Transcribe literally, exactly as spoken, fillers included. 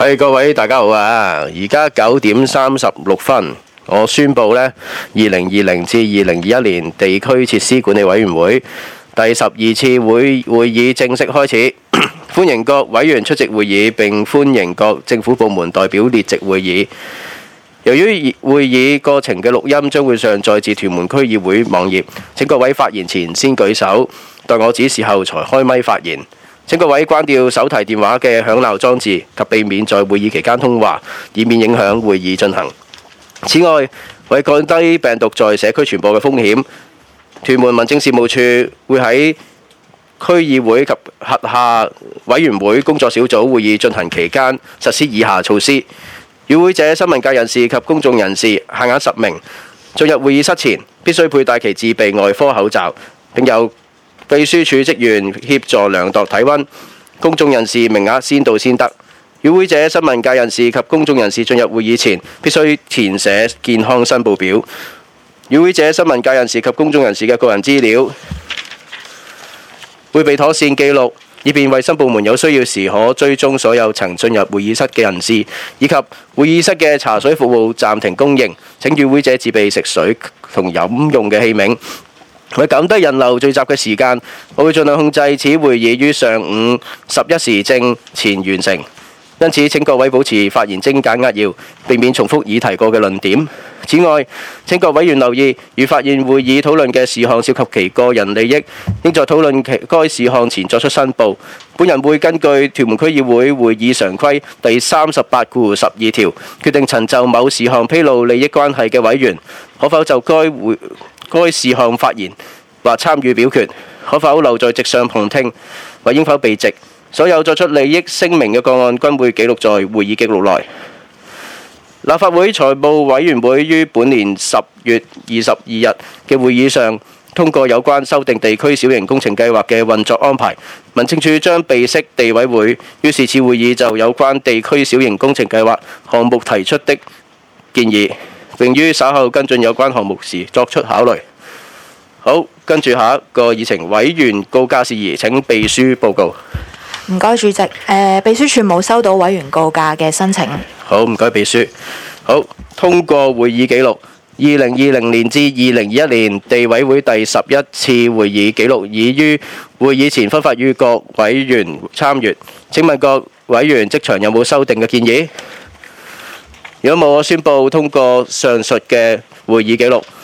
係各位大家好啊！而家九點三十六分，我宣布呢，二零二零至二零二一年地區設施管理委員會第十二次會會議正式開始，歡迎各委員出席會議，並歡迎各政府部門代表列席會議。由於會議過程嘅錄音將會上載至屯門區議會網頁，請各位發言前先舉手，待我指示後才開咪發言。請各位關掉手提電話嘅響鬧裝置及避免在會議期間通話，以免影響會議進行。此外，為降低病毒在社區傳播嘅風險，屯門民政事務處會喺區議會及轄下委員會工作小組會議進行期間實施以下措施：與會者、新聞界人士及公眾人士限額十名，進入會議室前必須佩戴其自備外科口罩，並由秘書處職員協助量度體溫。公眾人士名額先到先得。與會者、新聞界人士及公眾人士進入會議前必須填寫健康申報表。與會者、新聞界人士及公眾人士嘅個人資料會被妥善記錄，以便衛生部門有需要時可追蹤所有曾進入會議室嘅人士，以及會議室嘅茶水服務暫停供應。請與會者自備食水同飲用嘅器皿。為減低人流聚集嘅時間，我會盡量控制此會議於上午十一時正前完成。因此請各位保持發言精簡扼要，避免重複已提過嘅論點。此外，請各委員留意，如發現會議討論嘅事項涉及其個人利益，應在討論其該事項前作出申報。本人會根據屯門區議會會議常規第三十八括十二條，決定曾就某事項披露利益關係嘅委員，可否就該會該事項發言或參與表決，可否留在席上旁聽，或應否避席。所有作出利益聲明嘅個案均會記錄在會議記錄內。立法會財務委員會於本年十月二十二日嘅會議上通過有關修訂地區小型工程計劃嘅運作安排。民政處將備悉地委會於是次會議就有關地區小型工程計劃項目提出的建議，並於稍後跟進有關項目時作出考慮。好，跟住下一個議程，委員告假事宜請秘書報告。 唔該，主席。誒、呃，秘書處冇收到委員告假嘅申請。 好，唔該，秘書。好，通過會議記錄。二零二零年至二零二一年地委會第十一次會議記錄已於會議前分發予各委員參閱。請問各委員即場有冇修訂嘅建議？如果冇，我宣布通過上述嘅會議記錄。